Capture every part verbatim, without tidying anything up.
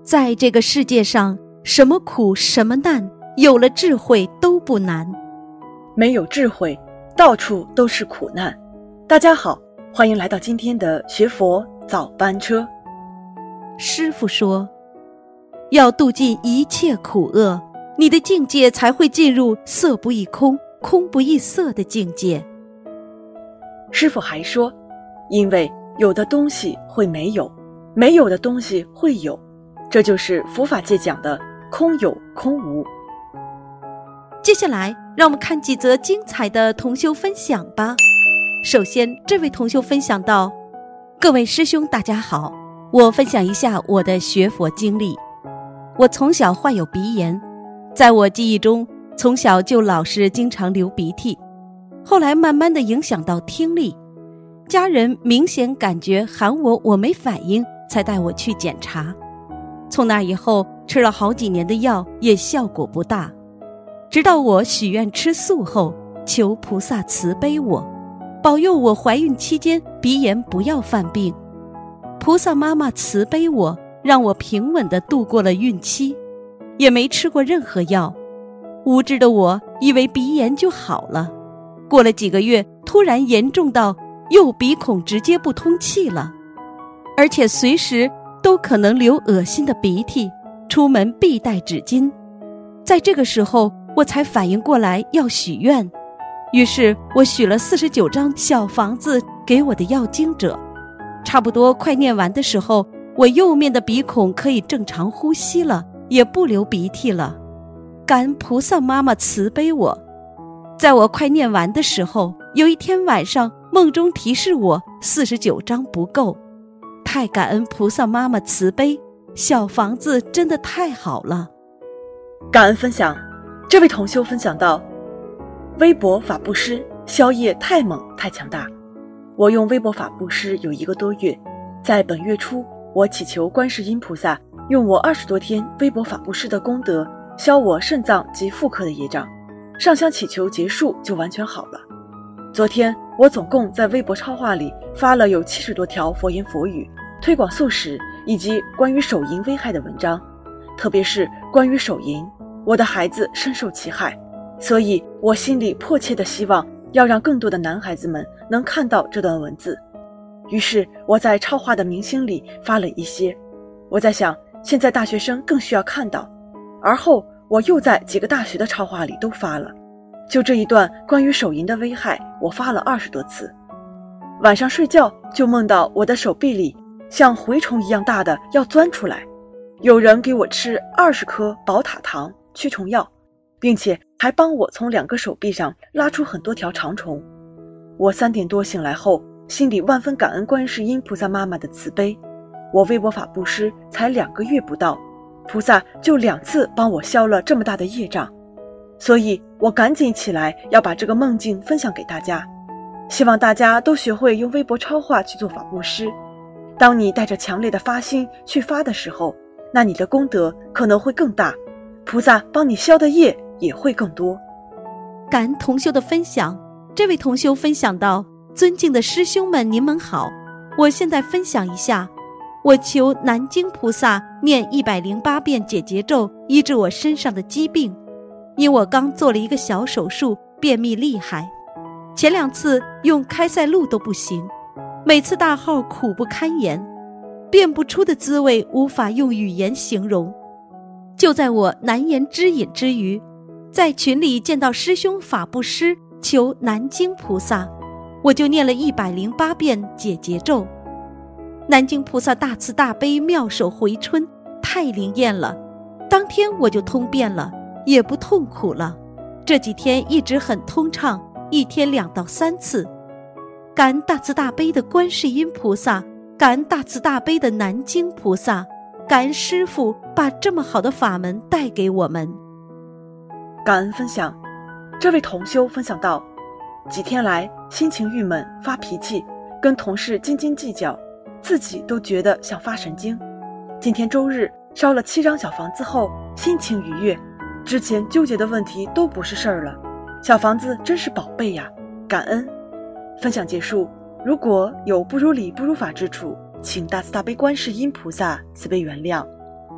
在这个世界上，什么苦什么难，有了智慧都不难。 没有智慧，到处都是苦难。大家好，欢迎来到今天的学佛早班车。 师父说，要度尽一切苦厄，你的境界才会进入色不异空，空不异色的境界。 师父还说，因为有的东西会没有，没有的东西会有，这就是佛法界讲的空有空无。 接下来让我们看几则精彩的同修分享吧。首先，这位同修分享到，各位师兄大家好，我分享一下我的学佛经历。我从小患有鼻炎，在我记忆中，从小就老是经常流鼻涕，后来慢慢的影响到听力，家人明显感觉喊我我没反应，才带我去检查。从那以后吃了好几年的药，也效果不大，直到我许愿吃素后，求菩萨慈悲我，保佑我怀孕期间鼻炎不要犯病。菩萨妈妈慈悲我，让我平稳地度过了孕期，也没吃过任何药。无知的我以为鼻炎就好了，过了几个月，突然严重到右鼻孔直接不通气了，而且随时都可能流恶心的鼻涕，出门必带纸巾。在这个时候，我才反应过来要许愿，于是我许了四十九张小房子给我的要经者。差不多快念完的时候，我右面的鼻孔可以正常呼吸了，也不流鼻涕了。感恩菩萨妈妈慈悲我。在我快念完的时候，有一天晚上梦中提示我四十九张不够，太感恩菩萨妈妈慈悲，小房子真的太好了。 感恩分享，这位同修分享到，微博法布施消业太猛太强大。我用微博法布施有一个多月，在本月初，我祈求观世音菩萨用我二十多天微博法布施的功德消我肾脏及妇科的业障，上香祈求结束就完全好了。昨天我总共在微博超话里发了有七十多条佛言佛语，推广素食以及关于手淫危害的文章，特别是关于手淫，我的孩子深受其害，所以我心里迫切的希望要让更多的男孩子们能看到这段文字。于是我在超话的明星里发了一些，我在想现在大学生更需要看到，而后我又在几个大学的超话里都发了。就这一段关于手淫的危害，我发了二十多次。晚上睡觉就梦到我的手臂里像蛔虫一样大的要钻出来，有人给我吃二十颗宝塔糖驱虫药，并且还帮我从两个手臂上拉出很多条长虫。我三点多醒来后，心里万分感恩观世音菩萨妈妈的慈悲。我微博法布施才两个月不到，菩萨就两次帮我消了这么大的业障，所以我赶紧起来要把这个梦境分享给大家，希望大家都学会用微博超话去做法布施。当你带着强烈的发心去发的时候，那你的功德可能会更大，菩萨帮你消的业也会更多。 感恩同修的分享。这位同修分享到，尊敬的师兄们，你们好，我现在分享一下，我求南京菩萨念一百零八遍解结咒，医治我身上的疾病。因我刚做了一个小手术，便秘厉害，前两次用开塞露都不行，每次大号苦不堪言，辨不出的滋味无法用语言形容。就在我难言之隐之余，在群里见到师兄法布施求南京菩萨，我就念了一百零八遍解结咒。南京菩萨大慈大悲，妙手回春，太灵验了，当天我就通便了，也不痛苦了。这几天一直很通畅，一天两到三次。感恩大慈大悲的观世音菩萨，感恩大慈大悲的南京菩萨，感恩师父把这么好的法门带给我们。 感恩分享，这位同修分享到，几天来心情郁闷，发脾气，跟同事斤斤计较，自己都觉得想发神经。今天周日烧了七张小房子后，心情愉悦，之前纠结的问题都不是事儿了，小房子真是宝贝呀，感恩。分享结束，如果有不如理不如法之处，请大慈大悲观世音菩萨慈悲原谅。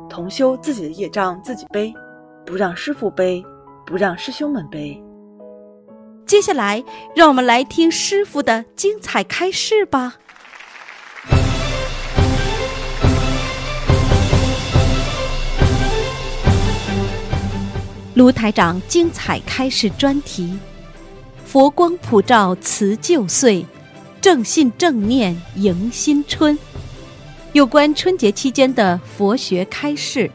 同修自己的业障自己背，不让师父背，不让师兄们背。 接下来让我们来听师父的精彩开示吧。卢台长精彩开示专题：佛光普照辞旧岁，正信正念迎新春。有关春节期间的佛学开示，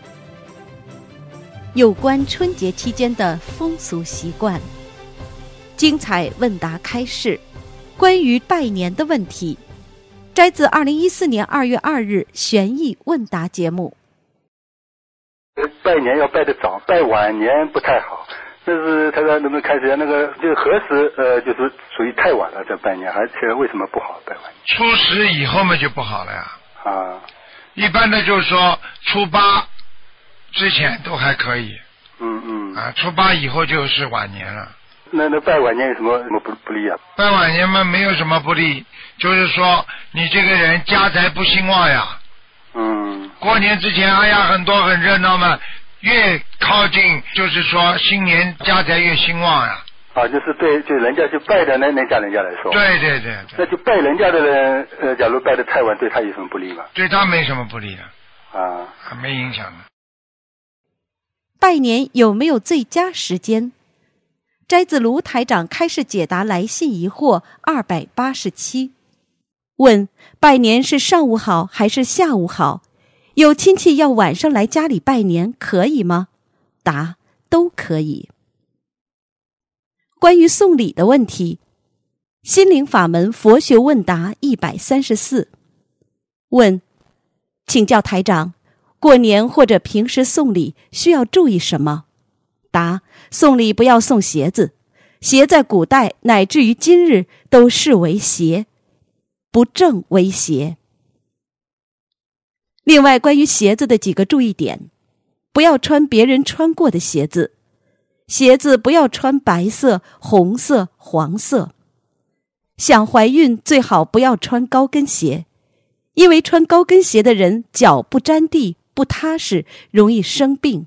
有关春节期间的风俗习惯，精彩问答开示，关于拜年的问题，摘自二零一四年二月二日悬疑问答节目。 拜年要拜得早，拜晚年不太好。但是他说能不能开始那个就是何时呃就是属于太晚了这拜年，而且为什么不好拜晚年？ 初十以后嘛就不好了呀。 啊， 一般的就是说初八之前都还可以。 嗯嗯。 啊，初八以后就是晚年了。 那那拜晚年有什么什么不不利啊？ 拜晚年嘛没有什么不利，就是说你这个人家财不兴旺呀。 嗯。 过年之前哎呀很多很热闹嘛，越靠近就是说新年家财越兴旺呀。 啊，就是对，就人家去拜的那那家人家来说。 对对对对。 那就拜人家的人，呃，假如拜的太晚，对他有什么不利吗？ 对他没什么不利的。 啊。 没影响的。 拜年有没有最佳时间？摘自卢台长开示解答来信疑惑二百八十七。问：拜年是上午好还是下午好？有亲戚要晚上来家里拜年，可以吗？答：都可以。关于送礼的问题，心灵法门佛学问答一百三十四。问：请教台长，过年或者平时送礼需要注意什么？答：送礼不要送鞋子，鞋在古代乃至于今日都视为邪，不正为邪。另外，关于鞋子的几个注意点：不要穿别人穿过的鞋子，鞋子不要穿白色、红色、黄色。想怀孕最好不要穿高跟鞋，因为穿高跟鞋的人脚不沾地，不踏实，容易生病。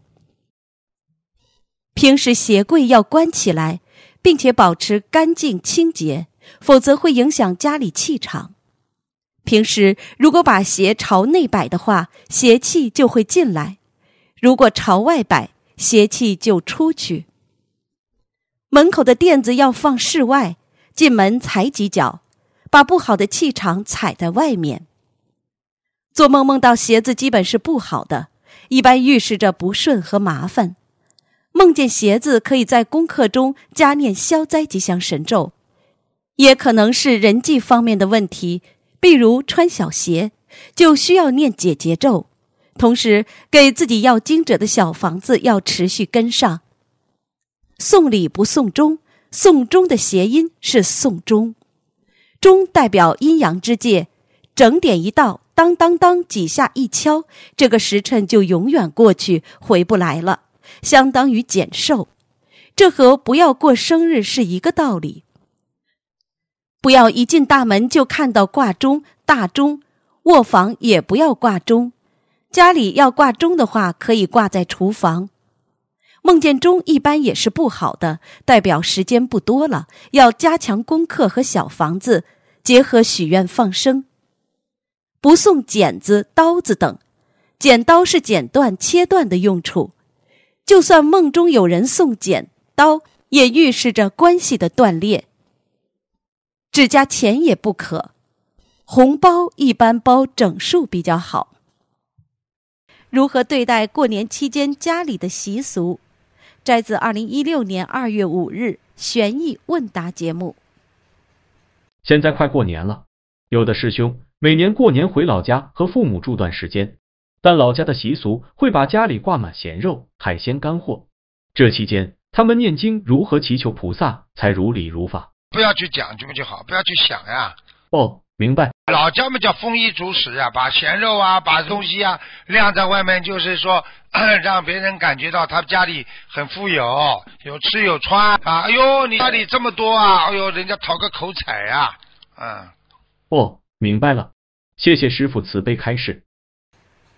平时鞋柜要关起来，并且保持干净清洁，否则会影响家里气场。平时如果把鞋朝内摆的话，邪气就会进来；如果朝外摆，邪气就出去。门口的垫子要放室外，进门踩几脚，把不好的气场踩在外面。做梦梦到鞋子基本是不好的，一般预示着不顺和麻烦。梦见鞋子可以在功课中加念消灾吉祥神咒，也可能是人际方面的问题，比如穿小鞋就需要念解结咒，同时给自己要经者的小房子要持续跟上。送礼不送钟，送钟的谐音是送钟，钟代表阴阳之界，整点一到，当当当几下一敲，这个时辰就永远过去，回不来了，相当于减寿。这和不要过生日是一个道理。不要一进大门就看到挂钟、大钟，卧房也不要挂钟，家里要挂钟的话可以挂在厨房。梦见钟一般也是不好的，代表时间不多了，要加强功课和小房子，结合许愿放生。不送剪子、刀子等，剪刀是剪断、切断的用处，就算梦中有人送剪刀，也预示着关系的断裂。只加钱也不可，红包一般包整数比较好。如何对待过年期间家里的习俗？摘自二零一六年二月五日悬疑问答节目。 现在快过年了，有的师兄每年过年回老家和父母住段时间，但老家的习俗会把家里挂满咸肉、海鲜干货。这期间他们念经如何祈求菩萨才如理如法？ 不要去讲究就好，不要去想呀。 哦，明白。 老家嘛叫丰衣足食啊，把咸肉啊，把东西啊晾在外面，就是说让别人感觉到他家里很富有，有吃有穿啊。哎呦，你家里这么多啊，哎呦，人家讨个口彩呀、啊。嗯。 哦，明白了。谢谢师父慈悲开示。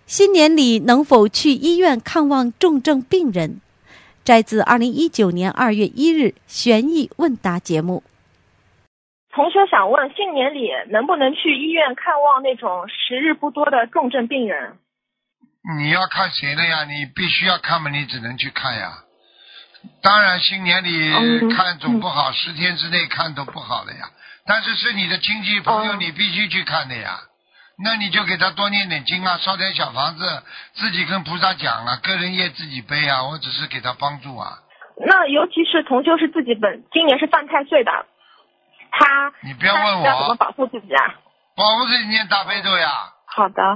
新年里能否去医院看望重症病人？摘自二零一九年二月一日悬疑问答节目。 同学想问，新年里能不能去医院看望那种时日不多的重症病人？ 你要看谁的呀？你必须要看嘛，你只能去看呀。当然新年里看总不好，十、嗯、天之内看都不好的呀。但是是你的亲戚朋友，你必须去看的呀。那你就给他多念点经啊，烧点小房子，自己跟菩萨讲啊，个人业自己背啊，我只是给他帮助啊。 那尤其是同修是自己本今年是犯太岁的，他你不要问我要怎么保护自己啊？ 保护自己念大悲咒呀。 好的。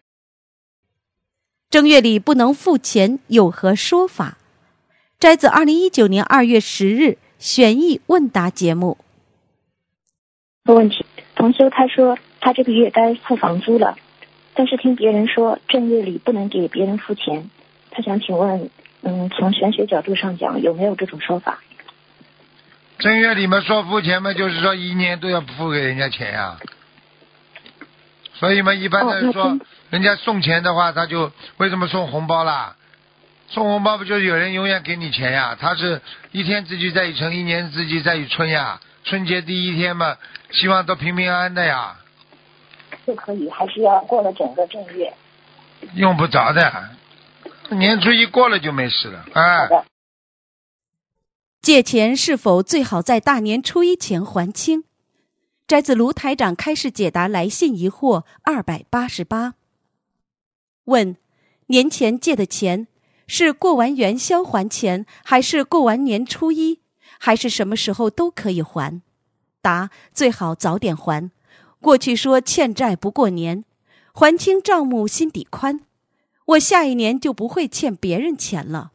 正月里不能付钱有何说法？摘自二零一九年二月十日悬疑问答节目。 有问题，同修他说他这个月该付房租了，但是听别人说正月里不能给别人付钱，他想请问，嗯，从玄学角度上讲有没有这种说法？ 正月里面说付钱嘛，就是说一年都要付给人家钱呀、啊。所以嘛，一般的说、哦，人家送钱的话，他就为什么送红包啦？送红包不就是有人永远给你钱呀？他是一天之计在于晨，一年之计在于春呀。春节第一天嘛，希望都平平安安的呀。 就可以，还是要过了整个正月？ 用不着的，年初一过了就没事了。哎。 好的。 借钱是否最好在大年初一前还清？摘自卢台长开示解答来信疑惑二百八十八。问：年前借的钱是过完元宵还钱，还是过完年初一，还是什么时候都可以还？答：最好早点还。过去说欠债不过年，还清账目心底宽，我下一年就不会欠别人钱了。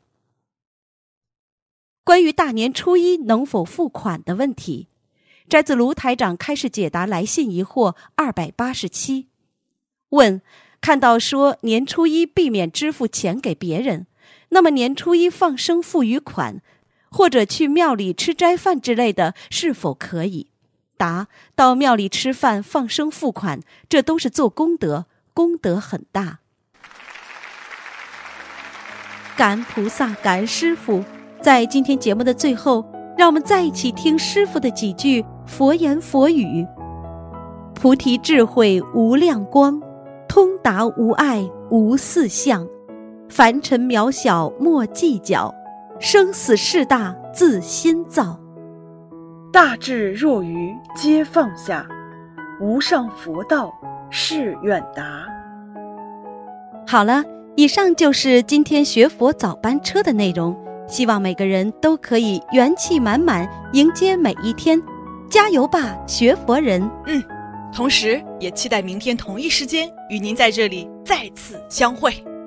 关于大年初一能否付款的问题，摘自卢台长开示解答来信疑惑二百八十七。问：看到说年初一避免支付钱给别人，那么年初一放生付余款，或者去庙里吃斋饭之类的，是否可以？答：到庙里吃饭放生付款，这都是做功德，功德很大。感恩菩萨，感恩师父。在今天节目的最后，让我们再一起听师父的几句佛言佛语。菩提智慧无量光，通达无碍无四相，凡尘渺小莫计较，生死事大自心造。 大智若愚皆放下，无上佛道是远达。 好了，以上就是今天学佛早班车的内容，希望每个人都可以元气满满迎接每一天，加油吧学佛人。 嗯，同时也期待明天同一时间与您在这里再次相会。